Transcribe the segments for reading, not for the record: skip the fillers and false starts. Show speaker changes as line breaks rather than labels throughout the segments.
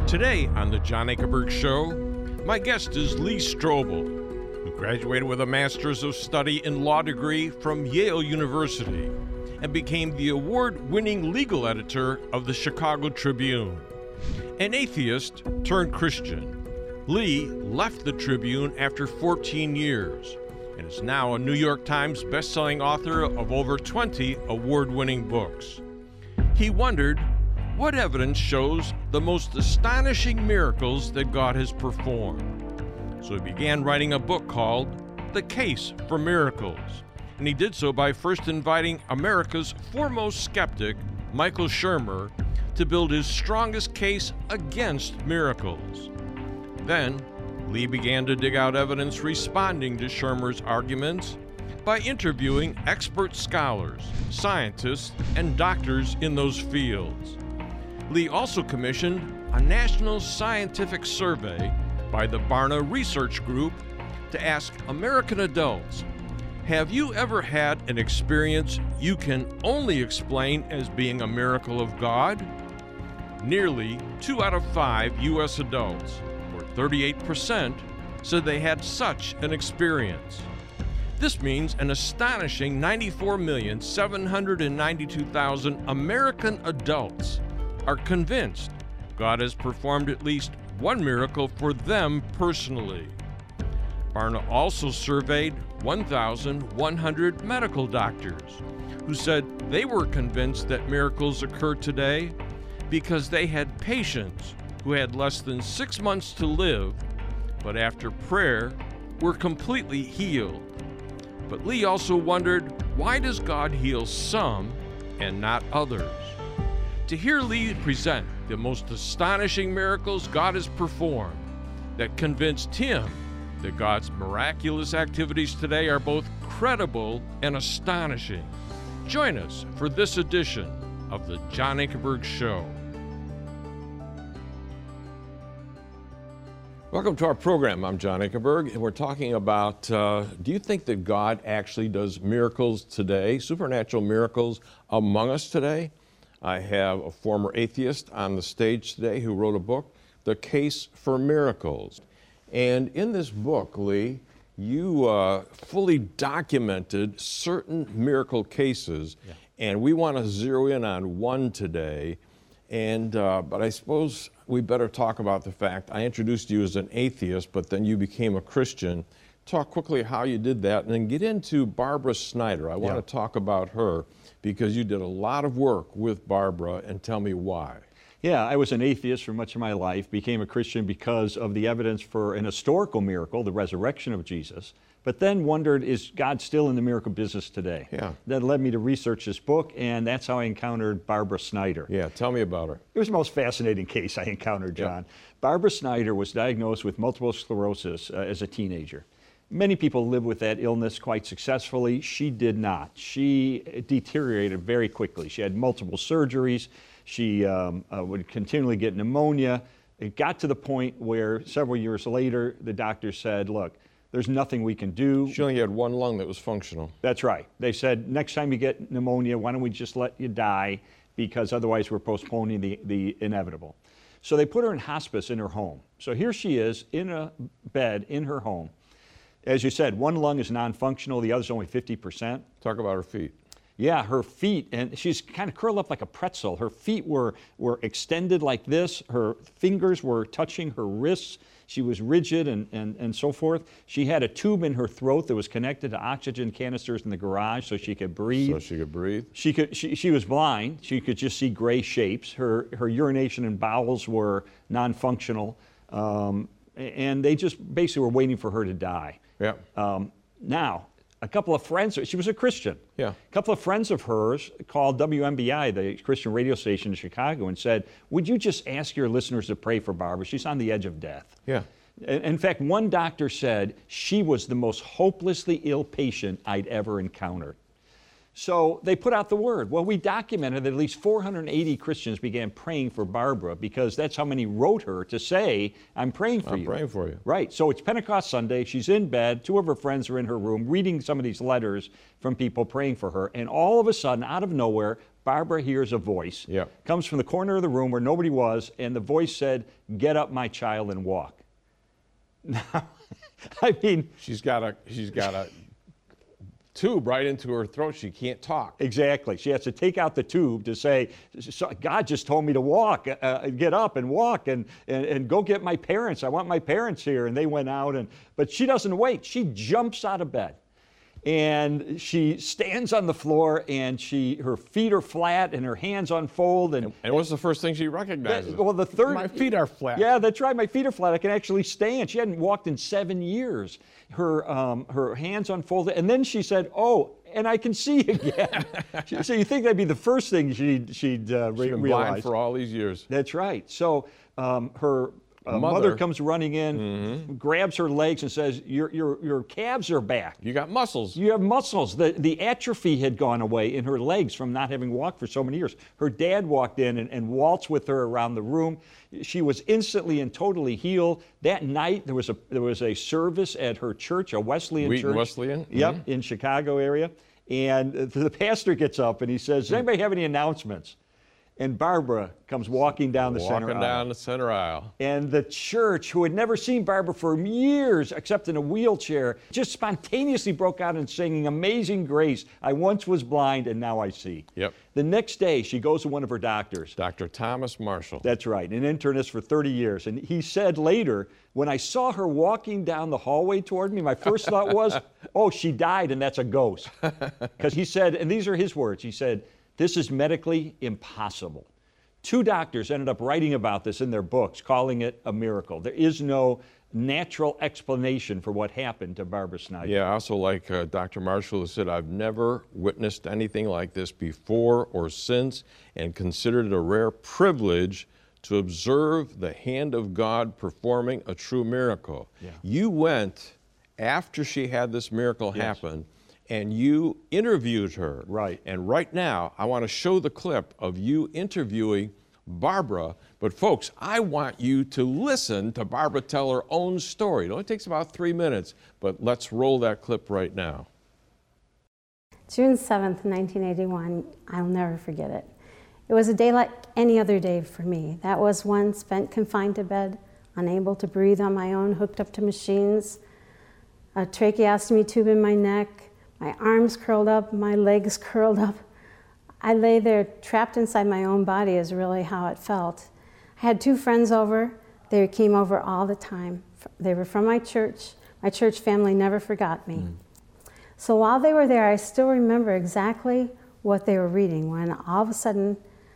Today on The John Ankerberg Show, my guest is Lee Strobel, who graduated with a Master's of Study in Law degree from Yale University and became the award-winning legal editor of the Chicago Tribune. An atheist turned Christian, Lee left the Tribune after 14 years and is now a New York Times bestselling author of over 20 award-winning books. He wondered, what evidence shows the most astonishing miracles that God has performed? So he began writing a book called The Case for Miracles, and he did so by first inviting America's foremost skeptic, Michael Shermer, to build his strongest case against miracles. Then, Lee began to dig out evidence responding to Shermer's arguments by interviewing expert scholars, scientists, and doctors in those fields. Lee also commissioned a national scientific survey by the Barna Research Group to ask American adults, have you ever had an experience you can only explain as being a miracle of God? Nearly 2 out of 5 U.S. adults, or 38%, said they had such an experience. This means an astonishing 94,792,000 American adults are convinced God has performed at least one miracle for them personally. Barna also surveyed 1,100 medical doctors who said they were convinced that miracles occur today because they had patients who had less than 6 months to live, but after prayer were completely healed. But Lee also wondered, why does God heal some and not others? To hear Lee present the most astonishing miracles God has performed that convinced him that God's miraculous activities today are both credible and astonishing. Join us for this edition of The John Ankerberg Show. Welcome to our program. I'm John Ankerberg, and we're talking about, do you think that God actually does miracles today, supernatural miracles among us today? I have a former atheist on the stage today who wrote a book, The Case for Miracles. And in this book, Lee, you fully documented certain miracle cases, and we want to zero in on one today. And but I suppose we better talk about the fact I introduced you as an atheist, but then you became a Christian. Talk quickly how you did that, and then get into Barbara Snyder. I want to talk about her because you did a lot of work with Barbara, and tell me why.
Yeah, I was an atheist for much of my life, became a Christian because of the evidence for an historical miracle, the resurrection of Jesus, but then wondered, is God still in the miracle business today?
Yeah.
That led me to research this book, and that's how I encountered Barbara Snyder.
Yeah, tell me about her.
It was the most fascinating case I encountered, John. Barbara Snyder was diagnosed with multiple sclerosis as a teenager. Many people live with that illness quite successfully. She did not. She deteriorated very quickly. She had multiple surgeries. She would continually get pneumonia. It got to the point where several years later, the doctor said, look, there's nothing we can do.
She only had one lung that was functional.
That's right. They said, next time you get pneumonia, why don't we just let you die, because otherwise we're postponing the inevitable. So they put her in hospice in her home. So here she is in a bed in her home. As you said, one lung is non-functional, the other's only 50%.
Talk about her feet.
Yeah, her feet, and she's kind of curled up like a pretzel. Her feet were extended like this. Her fingers were touching her wrists. She was rigid and so forth. She had a tube in her throat that was connected to oxygen canisters in the garage so she could breathe.
So she could breathe?
She was blind. She could just see gray shapes. Her urination and bowels were non-functional. And they just basically were waiting for her to die.
Yeah.
Now, a couple of friends, she was a Christian.
Yeah.
A couple of friends of hers called WMBI, the Christian radio station in Chicago, and said, would you just ask your listeners to pray for Barbara? She's on the edge of death.
Yeah.
In fact, one doctor said she was the most hopelessly ill patient I'd ever encountered. So they put out the word. Well, we documented that at least 480 Christians began praying for Barbara because that's how many wrote her to say, I'm praying for you.
I'm praying for you.
Right. So it's Pentecost Sunday. She's in bed. Two of her friends are in her room reading some of these letters from people praying for her. And all of a sudden, out of nowhere, Barbara hears a voice.
Yeah.
Comes from the corner of the room where nobody was, and the voice said, "Get up, my child, and walk." Now, I mean,
She's got a tube right into her throat. She can't talk.
exactly. She has to take out the tube to say, God just told me to walk, get up and walk and go get my parents. I want my parents here. And they went out, but she doesn't wait. She jumps out of bed. And she stands on the floor, and her feet are flat, and her hands unfold. And
what's the first thing she recognizes?
well, the third,
My feet are flat.
Yeah, that's right. My feet are flat. I can actually stand. She hadn't walked in 7 years. Her hands unfolded, and then she said, "Oh, and I can see again." So you think that'd be the first thing she'd
She's been blind
realize?
for all these years.
That's right. So her mother comes running in, grabs her legs, and says, "Your calves are back.
You got muscles.
You have muscles." The atrophy had gone away in her legs from not having walked for so many years. Her dad walked in and waltzed with her around the room. She was instantly and totally healed. That night, there was a service at her church, a Wesleyan
Wheaton
church.
Wesleyan?
Yep, in Chicago area. And the pastor gets up and he says, "Does anybody have any announcements?" And Barbara comes walking down the center aisle.
Walking down the center aisle.
And the church, who had never seen Barbara for years except in a wheelchair, just spontaneously broke out in singing Amazing Grace. I once was blind and now I see.
Yep.
The next day, she goes to one of her doctors.
Dr. Thomas Marshall.
That's right, an internist for 30 years. And he said later, when I saw her walking down the hallway toward me, my first thought was, oh, she died and that's a ghost. Because he said, and these are his words, he said, "This is medically impossible." 2 doctors ended up writing about this in their books, calling it a miracle. There is no natural explanation for what happened to Barbara Snyder.
Yeah, I also like Dr. Marshall, who said, "I've never witnessed anything like this before or since, and considered it a rare privilege to observe the hand of God performing a true miracle."
Yeah.
You went after she had this miracle happen, and you interviewed her.
Right.
And right now, I want to show the clip of you interviewing Barbara. But folks, I want you to listen to Barbara tell her own story. It only takes about 3 minutes, but let's roll that clip right now.
June 7th, 1981, I'll never forget it. It was a day like any other day for me. That was one spent confined to bed, unable to breathe on my own, hooked up to machines, a tracheostomy tube in my neck, my arms curled up, my legs curled up. I lay there trapped inside my own body is really how it felt. I had 2 friends over. They came over all the time. They were from my church. My church family never forgot me. So while they were there, I still remember exactly what they were reading when all of a sudden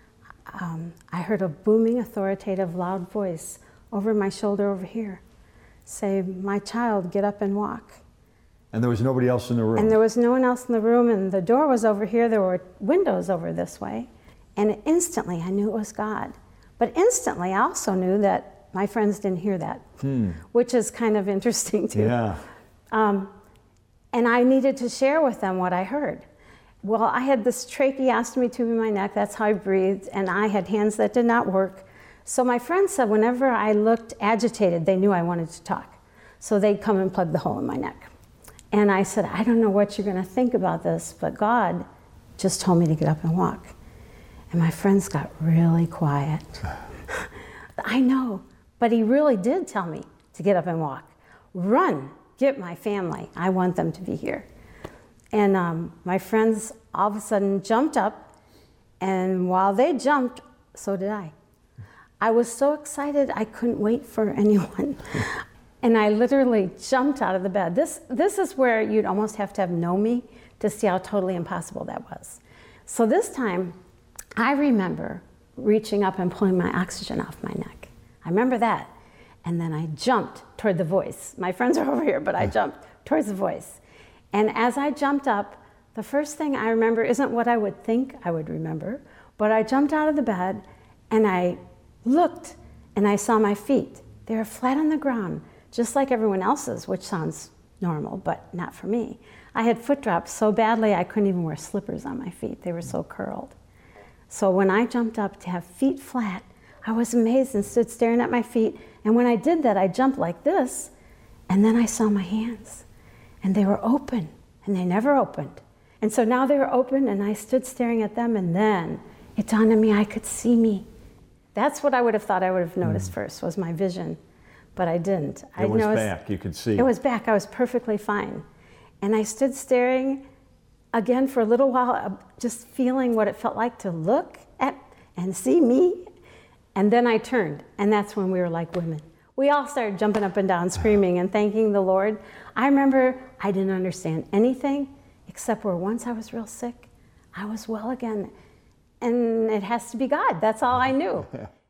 I heard a booming, authoritative, loud voice over my shoulder over here say, "My child, get up and walk."
And there was nobody else in the room.
And there was no one else in the room, and the door was over here. There were windows over this way. And instantly, I knew it was God. But instantly, I also knew that my friends didn't hear that, which is kind of interesting, too.
Yeah.
And I needed to share with them what I heard. Well, I had this tracheostomy tube in my neck. That's how I breathed. And I had hands that did not work. So my friends said whenever I looked agitated, they knew I wanted to talk. So they'd come and plug the hole in my neck. And I said, "I don't know what you're going to think about this, but God just told me to get up and walk." And my friends got really quiet. I know, but he really did tell me to get up and walk. Run, get my family. I want them to be here. And my friends all of a sudden jumped up, and while they jumped, so did I. I was so excited I couldn't wait for anyone. And I literally jumped out of the bed. This is where you'd almost have to have known me to see how totally impossible that was. So this time, I remember reaching up and pulling my oxygen off my neck. I remember that. And then I jumped toward the voice. My friends are over here, but I jumped towards the voice. And as I jumped up, the first thing I remember isn't what I would think I would remember, but I jumped out of the bed and I looked and I saw my feet. They were flat on the ground, just like everyone else's, which sounds normal, but not for me. I had foot drops so badly I couldn't even wear slippers on my feet. They were so curled. So when I jumped up to have feet flat, I was amazed and stood staring at my feet. And when I did that, I jumped like this, and then I saw my hands. And they were open, and they never opened. And so now they were open, and I stood staring at them, and then it dawned on me I could see me. That's what I would have thought I would have noticed first, was my vision. But I didn't.
It was back, you could see.
It was back, I was perfectly fine. And I stood staring again for a little while, just feeling what it felt like to look at and see me. And then I turned, and that's when we were like women. We all started jumping up and down, screaming and thanking the Lord. I remember I didn't understand anything, except where once I was real sick, I was well again. And it has to be God. That's all I knew.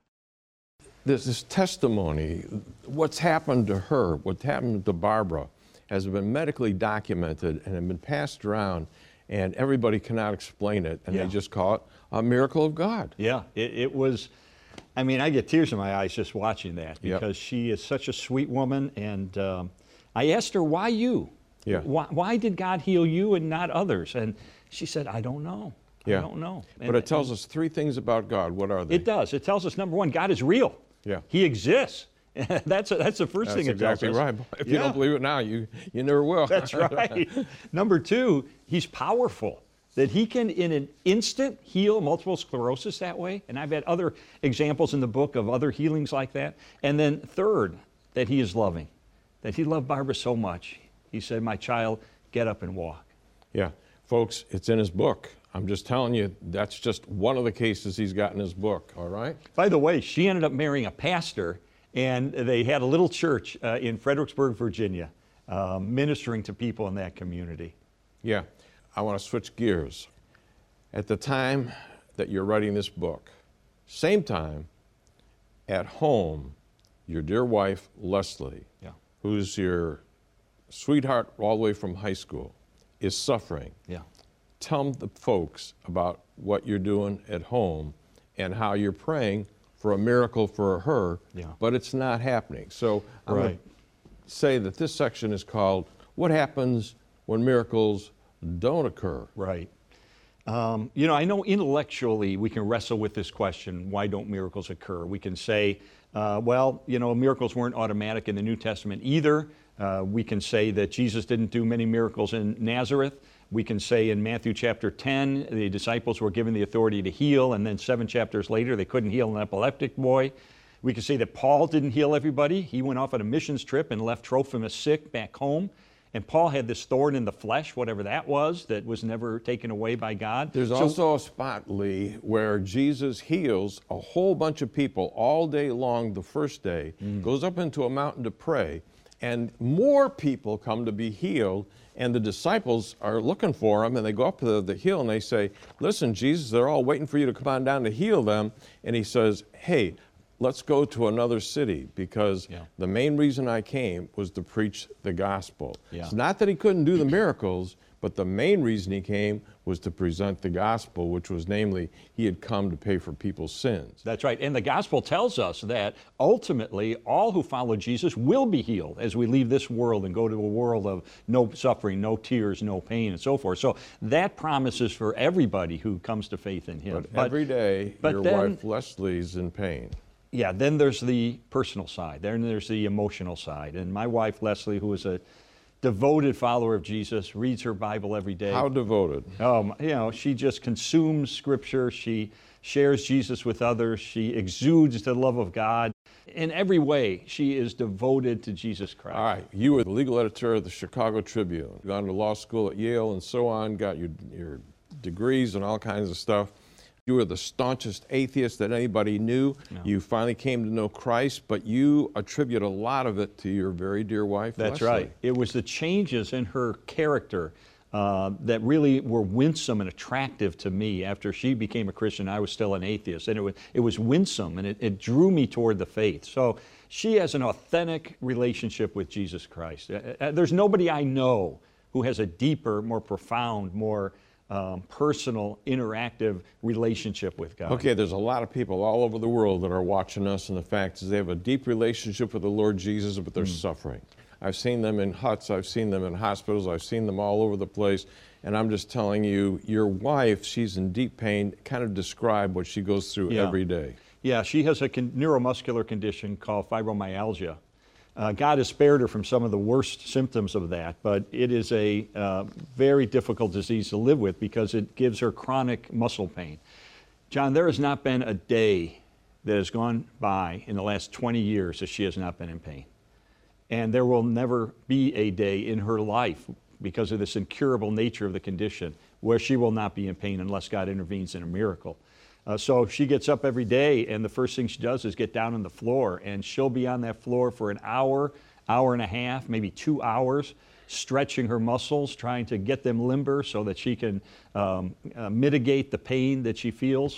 There's this testimony, what's happened to her, what happened to Barbara, has been medically documented and have been passed around, and everybody cannot explain it, and they just call it a miracle of God.
Yeah, it was, I mean, I get tears in my eyes just watching that, because she is such a sweet woman, and I asked her, why you?
Yeah.
Why did God heal you and not others? And she said, I don't know. I don't know.
But it tells us three things about God. What are they?
It does. It tells us, number one, God is real.
Yeah.
He exists. That's the first thing it tells us.
That's exactly right. If you don't believe it now, you never will.
That's right. Number two, he's powerful. That he can, in an instant, heal multiple sclerosis that way. And I've had other examples in the book of other healings like that. And then third, that he is loving. That he loved Barbara so much. He said, my child, get up and walk.
Yeah. Folks, it's in his book. I'm just telling you, that's just one of the cases he's got in his book, all right?
By the way, she ended up marrying a pastor, and they had a little church in Fredericksburg, Virginia, ministering to people in that community.
Yeah. I want to switch gears. At the time that you're writing this book, same time, at home, your dear wife, Leslie, who's your sweetheart all the way from high school, is suffering.
Yeah.
Tell the folks about what you're doing at home and how you're praying for a miracle for her, but it's not happening. So I'm going to say that this section is called, What Happens When Miracles Don't Occur?
Right. You know, I know intellectually we can wrestle with this question, why don't miracles occur? We can say, well, you know, miracles weren't automatic in the New Testament either. We can say that Jesus didn't do many miracles in Nazareth. We can say in Matthew chapter 10, the disciples were given the authority to heal, and then 7 chapters later, they couldn't heal an epileptic boy. We can say that Paul didn't heal everybody. He went off on a missions trip and left Trophimus sick back home. And Paul had this thorn in the flesh, whatever that was never taken away by God.
There's also a spot, Lee, where Jesus heals a whole bunch of people all day long the first day, goes up into a mountain to pray, and more people come to be healed, and the disciples are looking for him, and they go up to the hill and they say, listen, Jesus, they're all waiting for you to come on down to heal them. And he says, hey, let's go to another city, because the main reason I came was to preach the gospel. It's not that he couldn't do the miracles, but the main reason he came was to present the gospel, which was namely, he had come to pay for people's sins.
That's right. And the gospel tells us that ultimately all who follow Jesus will be healed as we leave this world and go to a world of no suffering, no tears, no pain, and so forth. So that promises for everybody who comes to faith in him.
But every day, your wife Leslie's in pain.
Yeah, then there's the personal side. Then there's the emotional side. And my wife, Leslie, who is a devoted follower of Jesus, reads her Bible every day.
How devoted?
You know, she just consumes Scripture. She shares Jesus with others. She exudes the love of God. In every way, she is devoted to Jesus Christ.
All right. You were the legal editor of the Chicago Tribune. Gone to law school at Yale and so on, got your degrees and all kinds of stuff. You were the staunchest atheist that anybody knew. No. You finally came to know Christ, but you attribute a lot of it to your very dear wife,
That's
Leslie.
right. It was the changes in her character that really were winsome and attractive to me. After she became a Christian, I was still an atheist, and it was winsome, and it drew me toward the faith. So she has an authentic relationship with Jesus Christ. There's nobody I know who has a deeper, more profound, more personal, interactive relationship with God.
Okay, there's a lot of people all over the world that are watching us, and the fact is they have a deep relationship with the Lord Jesus, but they're suffering. I've seen them in huts, I've seen them in hospitals, I've seen them all over the place. And I'm just telling you, your wife, she's in deep pain. Kind of describe what she goes through every day.
Yeah, she has a neuromuscular condition called fibromyalgia. God has spared her from some of the worst symptoms of that, but it is a very difficult disease to live with because it gives her chronic muscle pain. John, there has not been a day that has gone by in the last 20 years that she has not been in pain. And there will never be a day in her life, because of this incurable nature of the condition, where she will not be in pain unless God intervenes in a miracle. So she gets up every day, and the first thing she does is get down on the floor, and she'll be on that floor for an hour, hour and a half, maybe 2 hours, stretching her muscles, trying to get them limber so that she can mitigate the pain that she feels.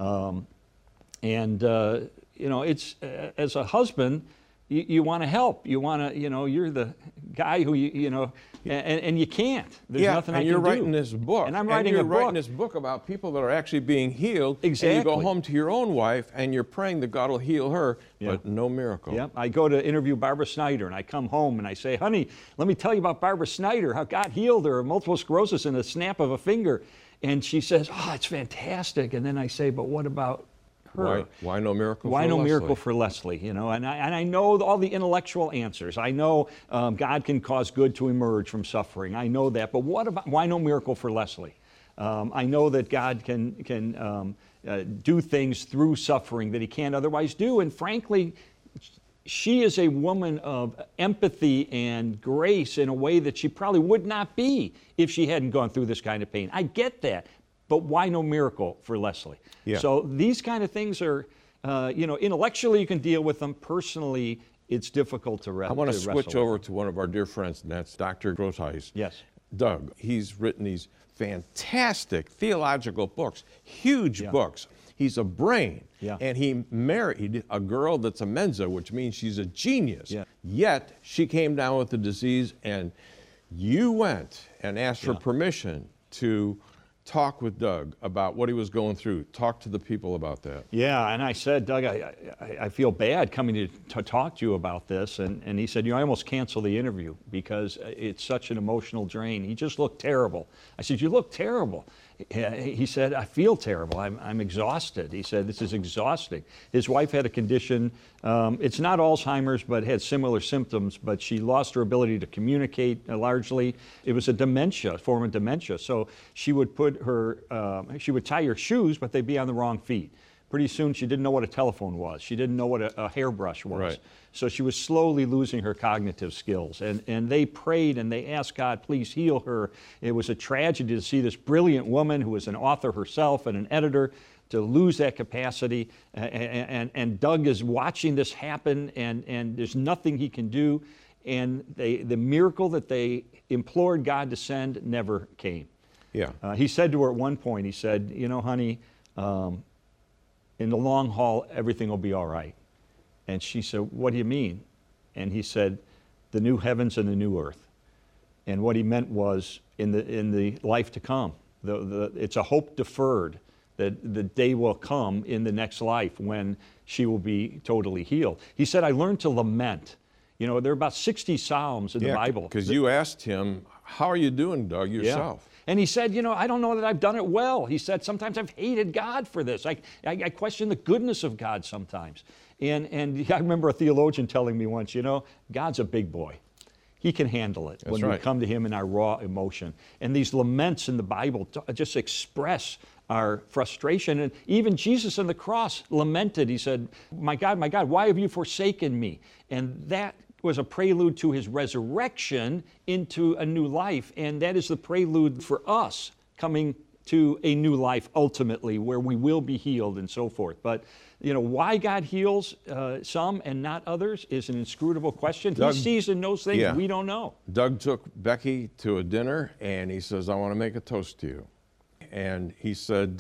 You know, it's as a husband, you want to help. You want to, you know, you're the guy who, you know, and you can't. There's nothing I can do.
And you're writing this book.
And I'm writing a book.
You're writing this book about people that are actually being healed.
Exactly.
And you go home to your own wife and you're praying that God will heal her, but no miracle.
Yeah. I go to interview Barbara Snyder, and I come home and I say, honey, let me tell you about Barbara Snyder, how God healed her of multiple sclerosis in a snap of a finger. And she says, oh, it's fantastic. And then I say, but what about her?
Why no miracle
Why
for
no
Leslie?
miracle for Leslie? You know, and I know all the intellectual answers. I know God can cause good to emerge from suffering. I know that. But what about, why no miracle for Leslie? I know that God can do things through suffering that he can't otherwise do. And frankly, she is a woman of empathy and grace in a way that she probably would not be if she hadn't gone through this kind of pain. I get that. But why no miracle for Leslie?
Yeah.
So these kind of things are, you know, intellectually you can deal with them. Personally, it's difficult to wrestle.
I want to switch over to one of our dear friends, and that's Dr. Groothuis.
Yes.
Doug. He's written these fantastic theological books, huge books. He's a brain.
Yeah.
And he married a girl that's a Mensa, which means she's a genius.
Yeah.
Yet she came down with the disease, and you went and asked for permission to talk with Doug about what he was going through. Talk to the people about that.
Yeah, and I said, Doug, I feel bad coming to talk to you about this. And he said, you know, I almost canceled the interview because it's such an emotional drain. He just looked terrible. I said, you look terrible. He said, I feel terrible. I'm exhausted. He said, this is exhausting. His wife had a condition, it's not Alzheimer's, but had similar symptoms, but she lost her ability to communicate largely. It was a dementia, a form of dementia. So she would put her, she would tie her shoes, but they'd be on the wrong feet. Pretty soon she didn't know what a telephone was. She didn't know what a hairbrush was.
Right.
So she was slowly losing her cognitive skills. And they prayed and they asked God, please heal her. It was a tragedy to see this brilliant woman who was an author herself and an editor to lose that capacity. And Doug is watching this happen, and there's nothing he can do. And the miracle that they implored God to send never came.
Yeah.
He said to her at one point, he said, you know, honey, in the long haul, everything will be all right. And she said, what do you mean? And he said, the new heavens and the new earth. And what he meant was in the life to come. It's a hope deferred that the day will come in the next life when she will be totally healed. He said, I learned to lament. You know, there are about 60 Psalms in the Bible.
Because you asked him, how are you doing, Doug, yourself?
Yeah. And he said, you know, I don't know that I've done it well. He said, sometimes I've hated God for this. I question the goodness of God sometimes. And I remember a theologian telling me once, you know, God's a big boy. He can handle it when we come to him in our raw emotion. And these laments in the Bible just express our frustration. And even Jesus on the cross lamented. He said, my God, why have you forsaken me? And that was a prelude to his resurrection into a new life. And that is the prelude for us coming to a new life ultimately, where we will be healed and so forth. But you know, why God heals some and not others is an inscrutable question. Doug, he sees and knows things we don't know.
Doug took Becky to a dinner, and he says, I want to make a toast to you. And he said,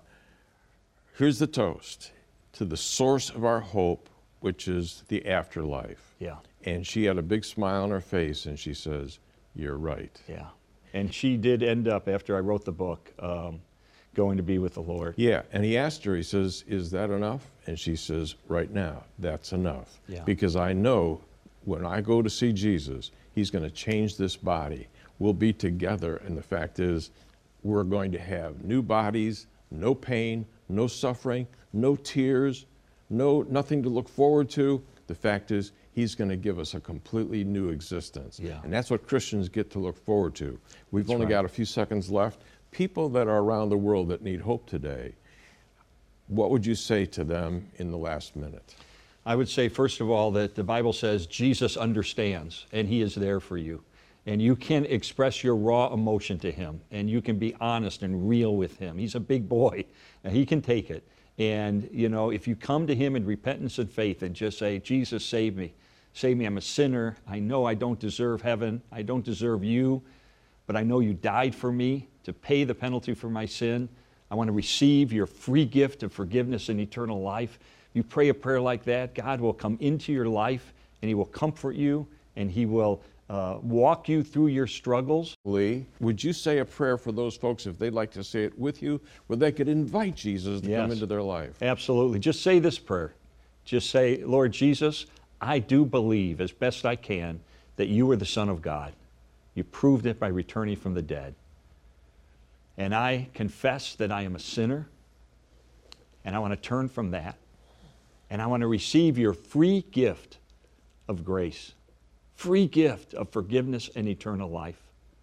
here's the toast: to the source of our hope, which is the afterlife.
Yeah.
And she had a big smile on her face, and she says, you're right.
Yeah. And she did end up, after I wrote the book, going to be with the Lord.
Yeah, and he asked her, he says, is that enough? And she says, right now, that's enough.
Yeah.
Because I know when I go to see Jesus, he's going to change this body. We'll be together, and the fact is, we're going to have new bodies, no pain, no suffering, no tears, nothing to look forward to. The fact is, he's going to give us a completely new existence.
Yeah.
And that's what Christians get to look forward to. We've
That's
only
right.
got a few seconds left. People that are around the world that need hope today, what would you say to them in the last minute?
I would say, first of all, that the Bible says Jesus understands, and he is there for you. And you can express your raw emotion to him, and you can be honest and real with him. He's a big boy, and he can take it. And, you know, if you come to him in repentance and faith and just say, Jesus, save me. Save me, I'm a sinner. I know I don't deserve heaven. I don't deserve you, but I know you died for me to pay the penalty for my sin. I want to receive your free gift of forgiveness and eternal life. You pray a prayer like that, God will come into your life, and he will comfort you, and he will walk you through your struggles.
Lee, would you say a prayer for those folks if they'd like to say it with you, where they could invite Jesus to come
Yes.
into their life?
Absolutely. Just say this prayer. Just say, Lord Jesus, I do believe as best I can that you are the Son of God. You proved it by returning from the dead. And I confess that I am a sinner, and I want to turn from that, and I want to receive your free gift of grace, free gift of forgiveness and eternal life.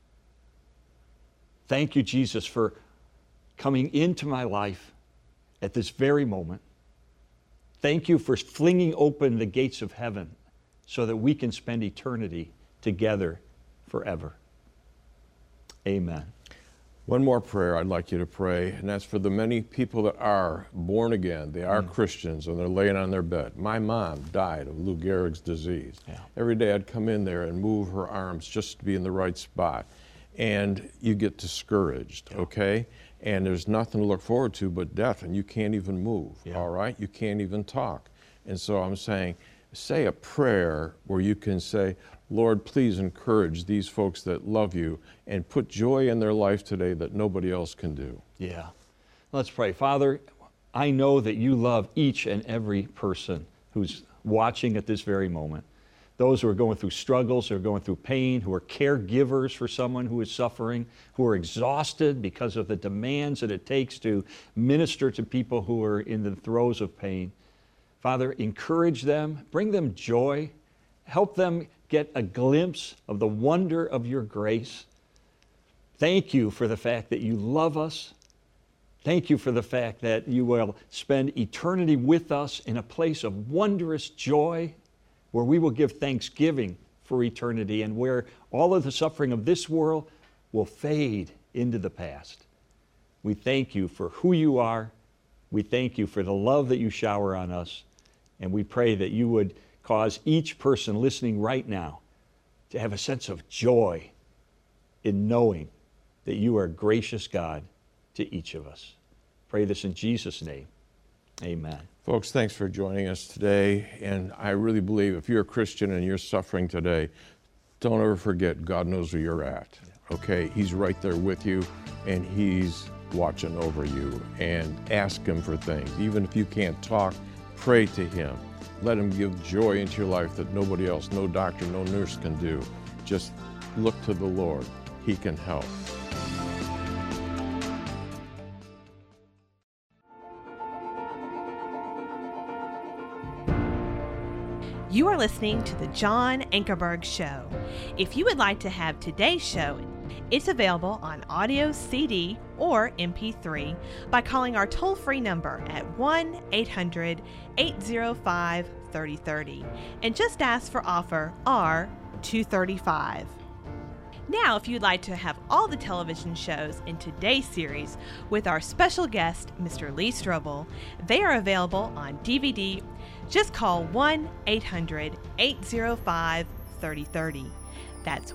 Thank you, Jesus, for coming into my life at this very moment. Thank you for flinging open the gates of heaven so that we can spend eternity together forever. Amen.
One more prayer I'd like you to pray, and that's for the many people that are born again. They are Christians, and they're laying on their bed. My mom died of Lou Gehrig's disease.
Yeah.
Every day I'd come in there and move her arms just to be in the right spot. And you get discouraged, okay? And there's nothing to look forward to but death, and you can't even move, all right? You can't even talk. And so I'm saying, say a prayer where you can say, Lord, please encourage these folks that love you and put joy in their life today that nobody else can do.
Yeah. Let's pray. Father, I know that you love each and every person who's watching at this very moment. Those who are going through struggles, who are going through pain, who are caregivers for someone who is suffering, who are exhausted because of the demands that it takes to minister to people who are in the throes of pain. Father, encourage them, bring them joy, help them get a glimpse of the wonder of your grace. Thank you for the fact that you love us. Thank you for the fact that you will spend eternity with us in a place of wondrous joy, where we will give thanksgiving for eternity and where all of the suffering of this world will fade into the past. We thank you for who you are. We thank you for the love that you shower on us. And we pray that you would cause each person listening right now to have a sense of joy in knowing that you are a gracious God to each of us. Pray this in Jesus' name. Amen.
Folks, thanks for joining us today. And I really believe if you're a Christian and you're suffering today, don't ever forget God knows where you're at. Okay? He's right there with you, and he's watching over you. And ask him for things. Even if you can't talk, pray to him. Let him give joy into your life that nobody else, no doctor, no nurse can do. Just look to the Lord. He can help.
You are listening to the John Ankerberg Show. If you would like to have today's show, it's available on audio CD or MP3 by calling our toll-free number at 1-800-805-3030 and just ask for offer R235. Now, if you'd like to have all the television shows in today's series with our special guest, Mr. Lee Strobel, they are available on DVD. Just call 1-800-805-3030. That's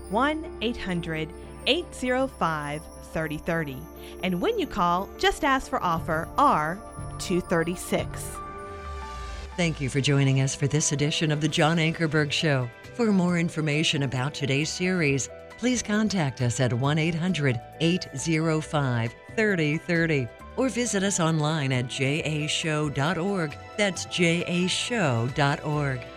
1-800-805-3030. And when you call, just ask for offer R236.
Thank you for joining us for this edition of the John Ankerberg Show. For more information about today's series, please contact us at 1-800-805-3030 or visit us online at jashow.org. That's jashow.org.